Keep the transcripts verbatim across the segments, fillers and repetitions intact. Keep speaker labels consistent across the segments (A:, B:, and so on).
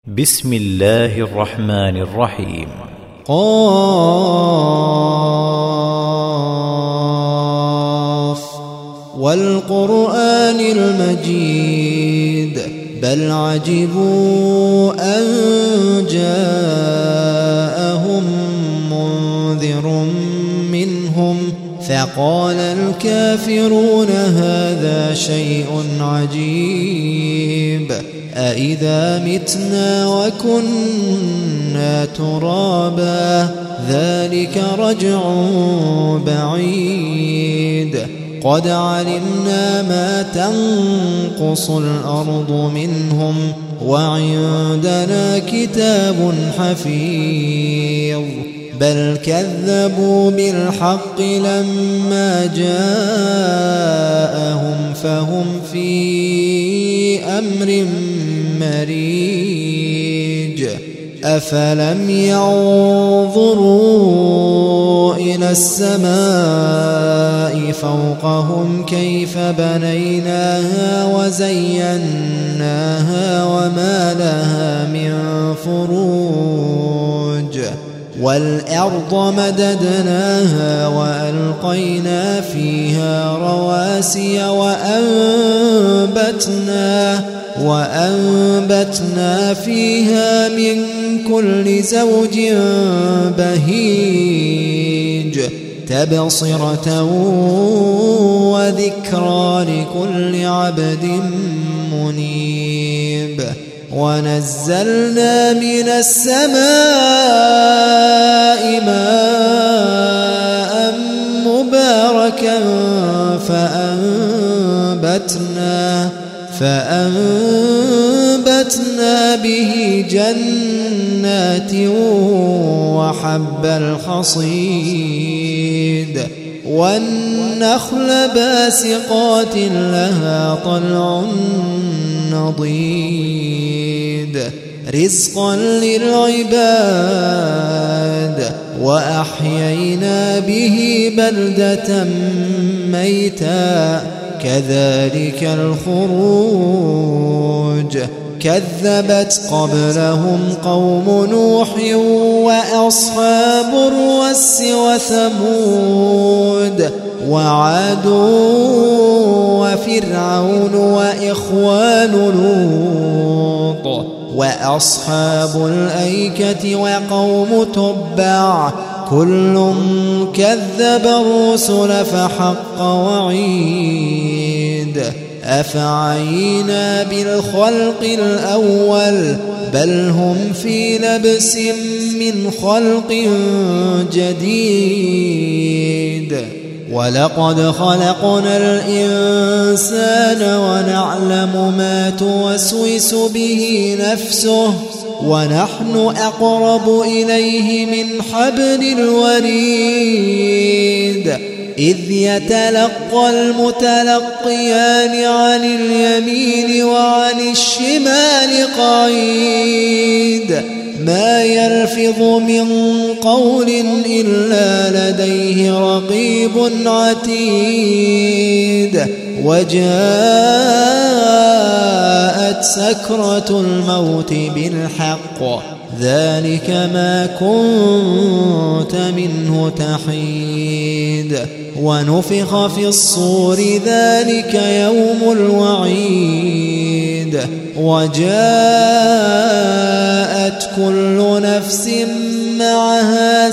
A: بسم الله الرحمن الرحيم.
B: قاف والقرآن المجيد بل عجبوا أن جاءهم منذر منهم فقال الكافرون هذا شيء عجيب أإذا متنا وكنا ترابا ذلك رجع بعيد قد علمنا ما تنقص الأرض منهم وعندنا كتاب حفيظ بل كذبوا بالحق لما جاءهم فهم في أمر مريج أفلم ينظروا إلى السماء فوقهم كيف بنيناها وزيناها وما لها من فروج والأرض مددناها وألقينا فيها رواسي وأنبتنا وأنبتنا فيها من كل زوج بهيج تبصرة وذكرى لكل عبد منيب ونزلنا من السماء ماء مباركا فأنبتنا فأنبتنا به جنات وحب الحصيد والنخل باسقات لها طلع نضيد رزقا للعباد وأحيينا به بلدة ميتا كذلك الخروج كذبت قبلهم قوم نوح وأصحاب الرس وثمود وعاد وفرعون وإخوان لوط وأصحاب الأيكة وقوم تبع كل كذب الرسل فحق وعيد أفعينا بالخلق الأول بل هم في لبس من خلق جديد ولقد خلقنا الإنسان ونعلم ما توسوس به نفسه ونحن أقرب إليه من حبل الوريد إذ يتلقى المتلقيان عن اليمين وعن الشمال قعيد ما يلفظ من قول إلا لديه رقيب عتيد وجاءت سكرة الموت بالحق ذلك ما كنت منه تحيد ونفخ في الصور ذلك يوم الوعيد وجاءت كل نفس معها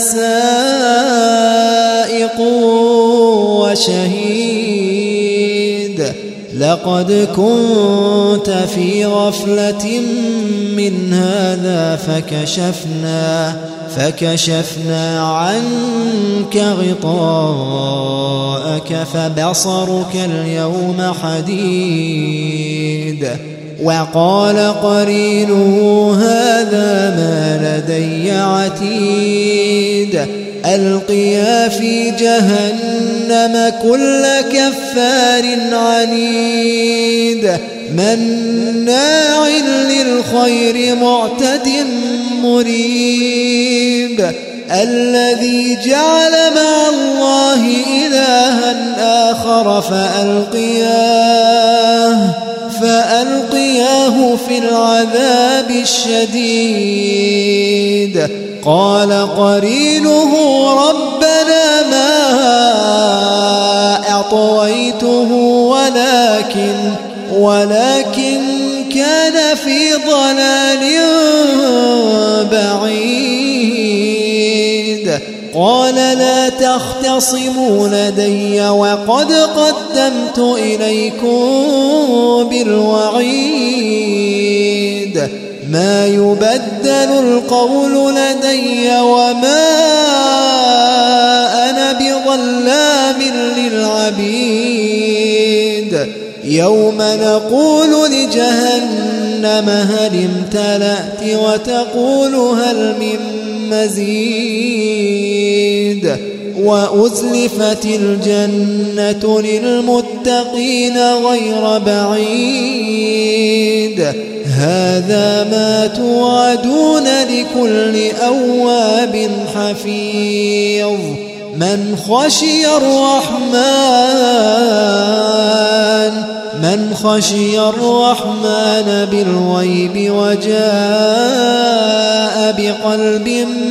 B: سائق وشهيد لقد كنت في غفلة من هذا فكشفنا فكشفنا عنك غطاءك فبصرك اليوم حديد وقال قرينه هذا ما لدي عتيد ألقيا في جهنم كل كفار عنيد مناع للخير معتد مريب الذي جعل مع الله إلها آخر فألقياه فألقياه في العذاب الشديد. قال قرينه ربنا ما أطويته ولكن ولكن كان في ضلال بعيد. قال لا تختصموا لدي وقد قدمت إليكم بالوعيد. ما يبدل القول لدي وما أنا بظلام للعبيد. يوم نقول لجهنم هل امتلأت وتقول هل من مزيد. وأزلفت الجنة للمتقين غير بعيد. هذا ما توعدون لكل أواب حفيظ. من خشي الرحمن من خشي الرحمن بالغيب وجاء بقلب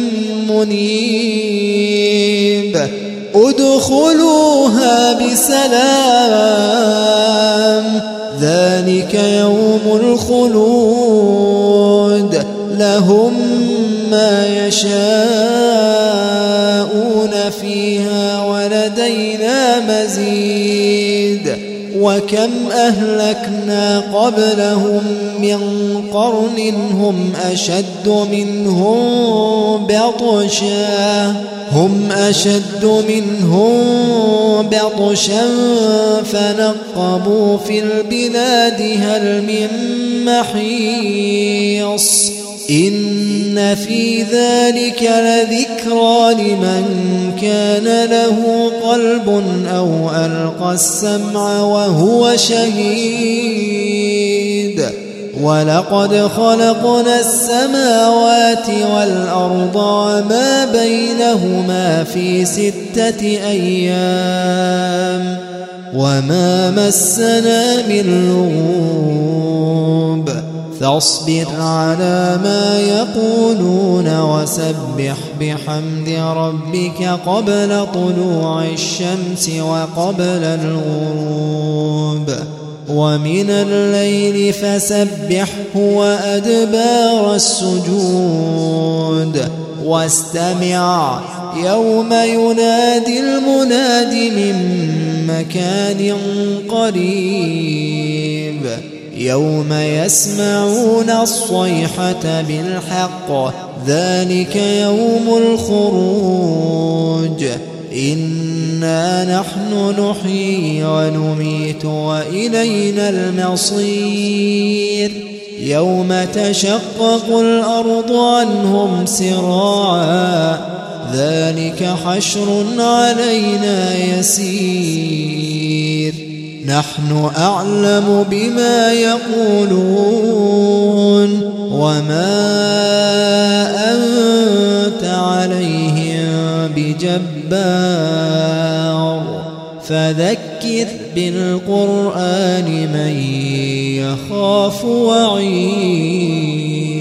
B: منيب. ادخلوها بسلام ذلك يوم الخلود. لهم ما يشاءون فيها ولدينا مزيد. وكم أهلكنا قبلهم من قرن هم أشد منهم بطشا هم أشد منهم بطشا فنقبوا في البلاد هل من محيص. إن في ذلك لذكرى لمن كان له قلب أو ألقى السمع وهو شهيد. ولقد خلقنا السماوات والأرض وما بينهما في ستة أيام وما مسنا من لغوب. فاصبر على ما يقولون وسبح بحمد ربك قبل طلوع الشمس وقبل الغروب ومن الليل فسبحه وأدبار السجود. واستمع يوم ينادي المناد من مكان قريب. يوم يسمعون الصيحة بالحق ذلك يوم الخروج. إنا نحن نحيي ونميت وإلينا المصير. يوم تشقق الأرض عنهم سراعا ذلك حشر علينا يسير. نحن أعلم بما يقولون وما أنت عليهم بجبار. فذكر بالقرآن من يخاف وعيد.